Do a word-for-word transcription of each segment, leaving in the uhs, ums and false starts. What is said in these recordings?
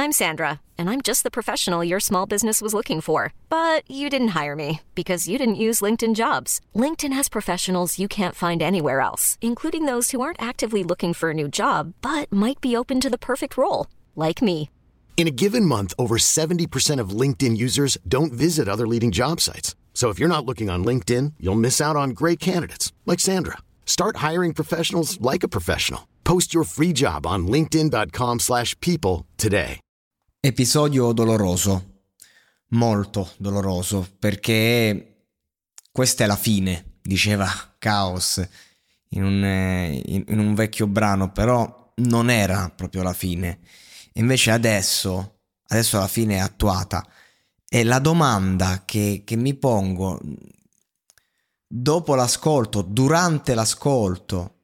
I'm Sandra, and I'm just the professional your small business was looking for. But you didn't hire me because you didn't use LinkedIn Jobs. LinkedIn has professionals you can't find anywhere else, including those who aren't actively looking for a new job, but might be open to the perfect role, like me. In a given month, over seventy percent of LinkedIn users don't visit other leading job sites. So if you're not looking on LinkedIn, you'll miss out on great candidates like Sandra. Start hiring professionals like a professional. Post your free job on linkedin.com slash people today. Episodio doloroso, molto doloroso, perché questa è la fine, diceva Chaos in un, in, in un vecchio brano, però non era proprio la fine. Invece adesso, adesso la fine è attuata. E la domanda che, che mi pongo dopo l'ascolto, durante l'ascolto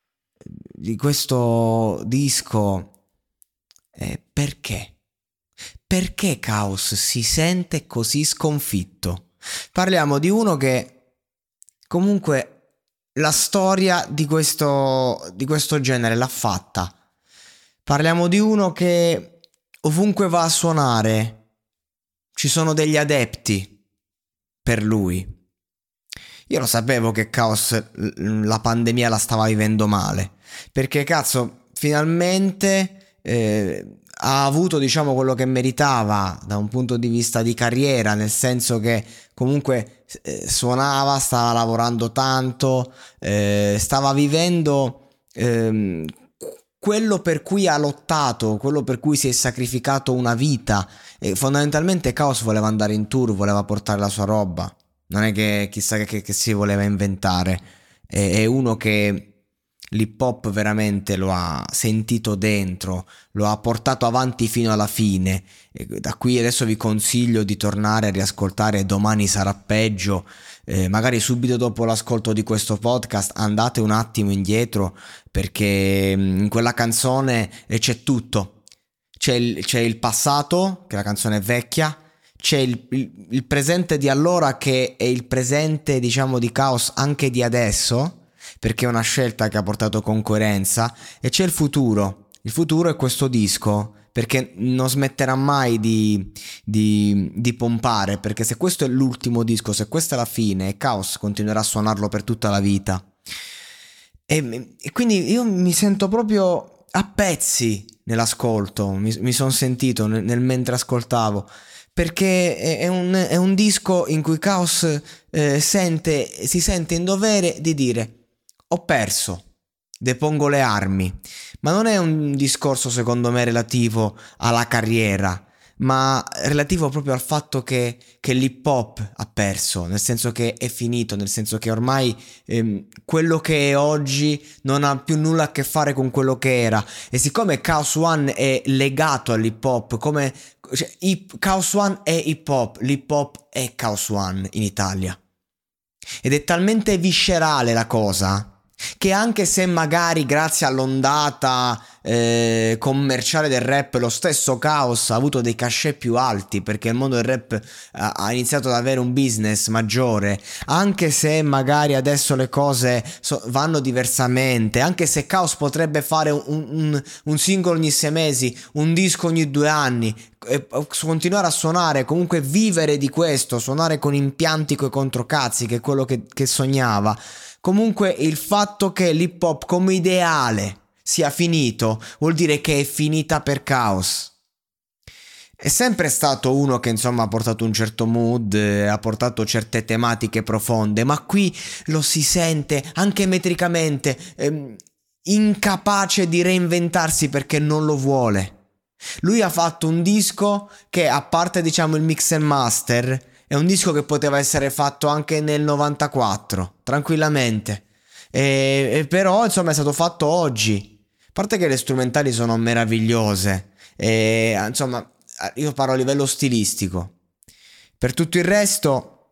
di questo disco è: perché? Perché Chaos si sente così sconfitto? Parliamo di uno che comunque la storia di questo, di questo genere l'ha fatta. Parliamo di uno che ovunque va a suonare ci sono degli adepti per lui. Io lo sapevo che Chaos la pandemia la stava vivendo male, perché cazzo finalmente eh, ha avuto, diciamo, quello che meritava da un punto di vista di carriera, nel senso che comunque eh, suonava, stava lavorando tanto, eh, stava vivendo eh, quello per cui ha lottato, quello per cui si è sacrificato una vita. E fondamentalmente Chaos voleva andare in tour, voleva portare la sua roba, non è che chissà che, che si voleva inventare. È, è uno che l'hip hop veramente lo ha sentito dentro, lo ha portato avanti fino alla fine. E da qui adesso vi consiglio di tornare a riascoltare Domani sarà peggio, eh, magari subito dopo l'ascolto di questo podcast andate un attimo indietro, perché in quella canzone c'è tutto. C'è il, c'è il passato, che la canzone è vecchia, c'è il, il, il presente di allora, che è il presente, diciamo, di Chaos anche di adesso, perché è una scelta che ha portato con coerenza, e c'è il futuro. Il futuro è questo disco, perché non smetterà mai di, di, di pompare, perché se questo è l'ultimo disco, se questa è la fine, Chaos continuerà a suonarlo per tutta la vita. E, e quindi io mi sento proprio a pezzi nell'ascolto, mi, mi sono sentito nel, nel mentre ascoltavo, perché è, è, un, è un disco in cui Chaos eh, sente, si sente in dovere di dire: ho perso, depongo le armi. Ma non è un discorso, secondo me, relativo alla carriera, ma relativo proprio al fatto che, che l'hip hop ha perso, nel senso che è finito, nel senso che ormai ehm, quello che è oggi non ha più nulla a che fare con quello che era. E siccome Chaos One è legato all'hip hop, come cioè, hip, Chaos One è hip hop, l'hip hop è Chaos One in Italia, ed è talmente viscerale la cosa che anche se magari grazie all'ondata eh, commerciale del rap lo stesso Chaos ha avuto dei cachet più alti, perché il mondo del rap ha, ha iniziato ad avere un business maggiore, anche se magari adesso le cose so, vanno diversamente, anche se Chaos potrebbe fare un, un, un singolo ogni sei mesi, un disco ogni due anni, e continuare a suonare, comunque vivere di questo, suonare con impianti coi controcazzi, che è quello che, che sognava. Comunque il fatto che l'hip hop come ideale sia finito vuol dire che è finita per Chaos. È sempre stato uno che insomma ha portato un certo mood, eh, ha portato certe tematiche profonde, ma qui lo si sente anche metricamente ehm, incapace di reinventarsi perché non lo vuole. Lui ha fatto un disco che, a parte diciamo il mix and master, è un disco che poteva essere fatto anche nel novantaquattro, tranquillamente. E, e però, insomma, è stato fatto oggi. A parte che le strumentali sono meravigliose. E, insomma, io parlo a livello stilistico. Per tutto il resto,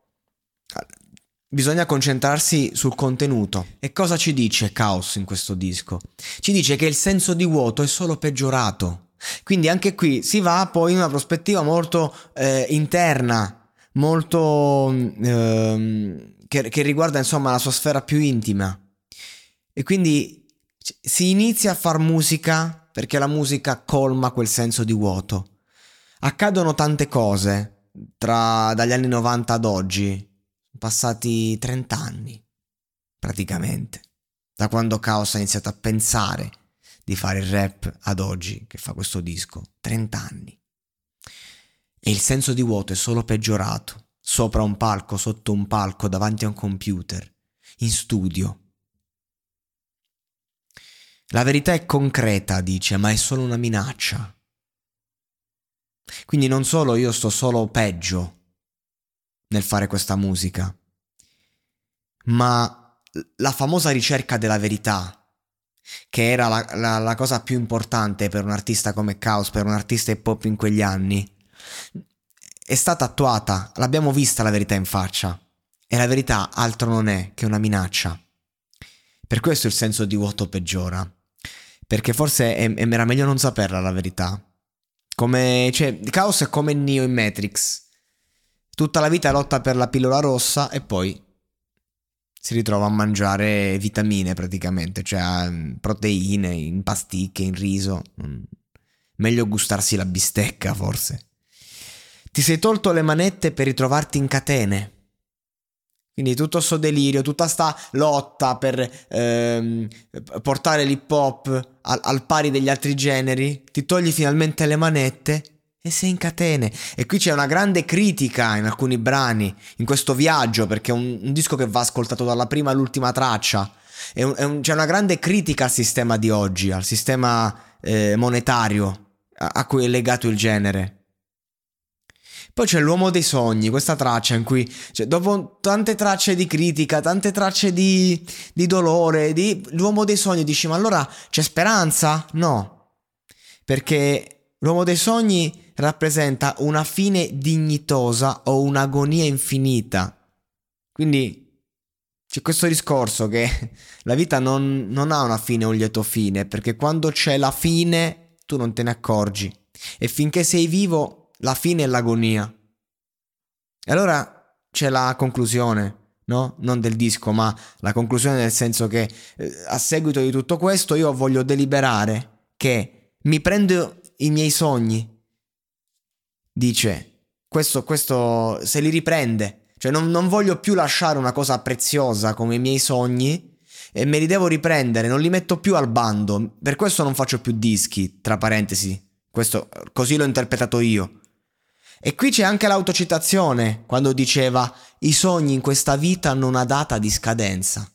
bisogna concentrarsi sul contenuto. E cosa ci dice Chaos in questo disco? Ci dice che il senso di vuoto è solo peggiorato. Quindi anche qui si va poi in una prospettiva molto eh, interna, molto ehm, che, che riguarda insomma la sua sfera più intima, e quindi si inizia a far musica perché la musica colma quel senso di vuoto. Accadono tante cose tra dagli anni novanta ad oggi, sono passati trenta anni praticamente, da quando Chaos ha iniziato a pensare di fare il rap ad oggi che fa questo disco, trenta anni. E il senso di vuoto è solo peggiorato, sopra un palco, sotto un palco, davanti a un computer, in studio. La verità è concreta, dice, ma è solo una minaccia. Quindi non solo io sto solo peggio nel fare questa musica, ma la famosa ricerca della verità, che era la, la, la cosa più importante per un artista come Chaos, per un artista hip hop in quegli anni, è stata attuata, l'abbiamo vista la verità in faccia, e la verità altro non è che una minaccia. Per questo il senso di vuoto peggiora, perché forse è, è, era meglio non saperla la verità. Come, cioè, Chaos è come Neo in Matrix, tutta la vita lotta per la pillola rossa e poi si ritrova a mangiare vitamine praticamente, cioè proteine in pasticche, in riso. Meglio gustarsi la bistecca forse. Ti sei tolto le manette per ritrovarti in catene. Quindi tutto sto delirio, tutta sta lotta per ehm, portare l'hip hop al, al pari degli altri generi, ti togli finalmente le manette e sei in catene. E qui c'è una grande critica in alcuni brani, in questo viaggio, perché è un, un disco che va ascoltato dalla prima all'ultima traccia. È un, è un, c'è una grande critica al sistema di oggi, al sistema eh, monetario a, a cui è legato il genere. Poi c'è l'uomo dei sogni, questa traccia in cui, cioè, dopo tante tracce di critica, tante tracce di, di dolore, di, l'uomo dei sogni, dici, ma allora c'è speranza? No, perché l'uomo dei sogni rappresenta una fine dignitosa o un'agonia infinita. Quindi c'è questo discorso che la vita non, non ha una fine o un lieto fine, perché quando c'è la fine tu non te ne accorgi, e finché sei vivo la fine è l'agonia. E allora c'è la conclusione, no? Non del disco, ma la conclusione nel senso che eh, a seguito di tutto questo io voglio deliberare che mi prendo i miei sogni. Dice, questo, questo se li riprende. Cioè non, non voglio più lasciare una cosa preziosa come i miei sogni e me li devo riprendere, non li metto più al bando. Per questo non faccio più dischi, tra parentesi. Questo, così l'ho interpretato io. E qui c'è anche l'autocitazione, quando diceva i sogni in questa vita hanno una data di scadenza.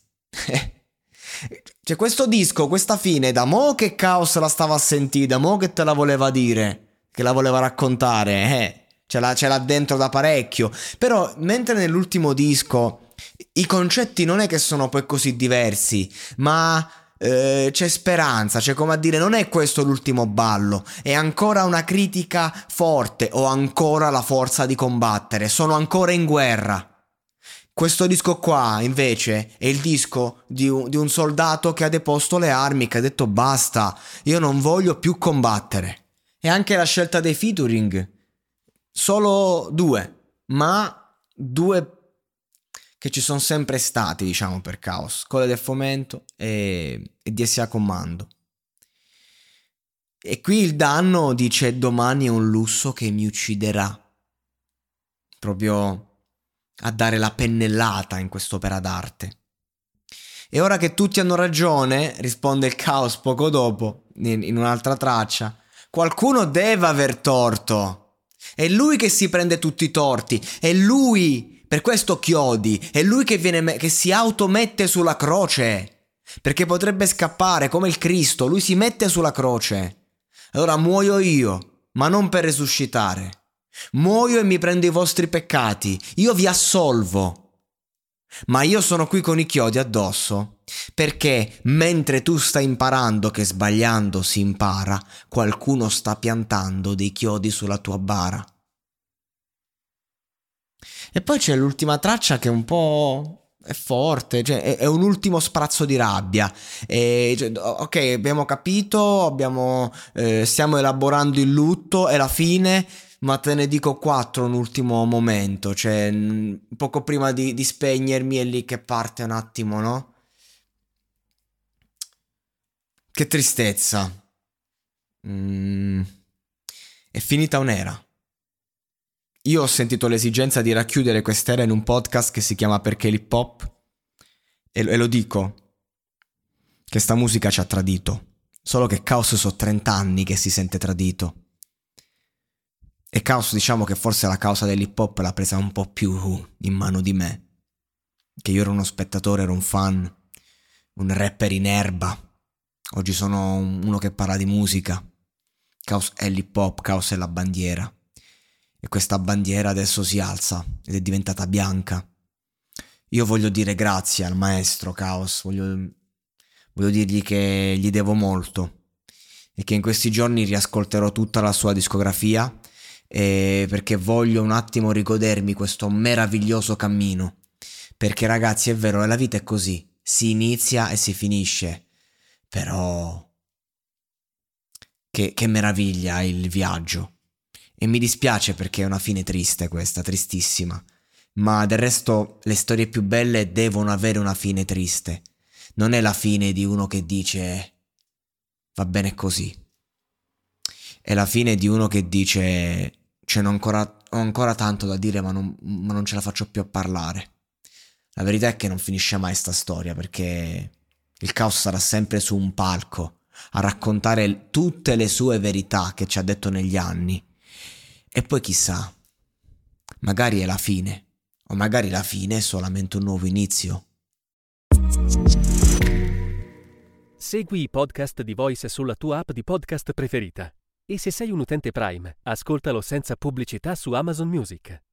Cioè questo disco, questa fine, da mo' che Chaos la stava a sentire, da mo' che te la voleva dire, che la voleva raccontare, eh, ce l'ha, ce l'ha dentro da parecchio. Però mentre nell'ultimo disco i concetti non è che sono poi così diversi, ma eh, c'è speranza, c'è come a dire non è questo l'ultimo ballo, è ancora una critica forte, ho ancora la forza di combattere, sono ancora in guerra. Questo disco qua invece è il disco di un, di un soldato che ha deposto le armi, che ha detto basta, io non voglio più combattere. E anche la scelta dei featuring, solo due, ma due che ci sono sempre stati, diciamo, per Chaos, Colle del Fomento e, e D S A Commando. E qui il danno dice domani è un lusso che mi ucciderà, proprio a dare la pennellata in quest'opera d'arte. E ora che tutti hanno ragione, risponde il Chaos poco dopo, in, in un'altra traccia, qualcuno deve aver torto, è lui che si prende tutti i torti, è lui. Per questo chiodi, è lui che, viene, che si automette sulla croce, perché potrebbe scappare come il Cristo, lui si mette sulla croce. Allora muoio io, ma non per resuscitare. Muoio e mi prendo i vostri peccati, io vi assolvo. Ma io sono qui con i chiodi addosso, perché mentre tu stai imparando che sbagliando si impara, qualcuno sta piantando dei chiodi sulla tua bara. E poi c'è l'ultima traccia che è un po' è forte, cioè è, è un ultimo sprazzo di rabbia. E, cioè, ok, abbiamo capito, abbiamo, eh, stiamo elaborando il lutto, è la fine, ma te ne dico quattro un ultimo momento, cioè poco prima di, di spegnermi è lì che parte un attimo, no? Che tristezza. Mm. È finita un'era. io ho sentito l'esigenza di racchiudere quest'era in un podcast che si chiama Perché l'hip hop, e, e lo dico, che sta musica ci ha tradito. Solo che Caos so trenta anni che si sente tradito. E Caos, diciamo che forse la causa dell'hip hop l'ha presa un po' più in mano di me. Che io ero uno spettatore, ero un fan, un rapper in erba. Oggi sono uno che parla di musica. Caos è l'hip hop, Caos è la bandiera. E questa bandiera adesso si alza ed è diventata bianca. Io voglio dire grazie al maestro Caos, voglio, voglio dirgli che gli devo molto e che in questi giorni riascolterò tutta la sua discografia, e perché voglio un attimo rigodermi questo meraviglioso cammino. Perché ragazzi, è vero, la vita è così, si inizia e si finisce, però che, che meraviglia il viaggio. E mi dispiace perché è una fine triste questa, tristissima. Ma del resto le storie più belle devono avere una fine triste. Non è la fine di uno che dice va bene così. È la fine di uno che dice cioè, ho ancora, ho ancora tanto da dire ma non, ma non ce la faccio più a parlare. La verità è che non finisce mai sta storia, perché il Caos sarà sempre su un palco a raccontare tutte le sue verità che ci ha detto negli anni. E poi chissà, magari è la fine, o magari la fine è solamente un nuovo inizio. Segui i podcast di Voice sulla tua app di podcast preferita. E se sei un utente Prime, ascoltalo senza pubblicità su Amazon Music.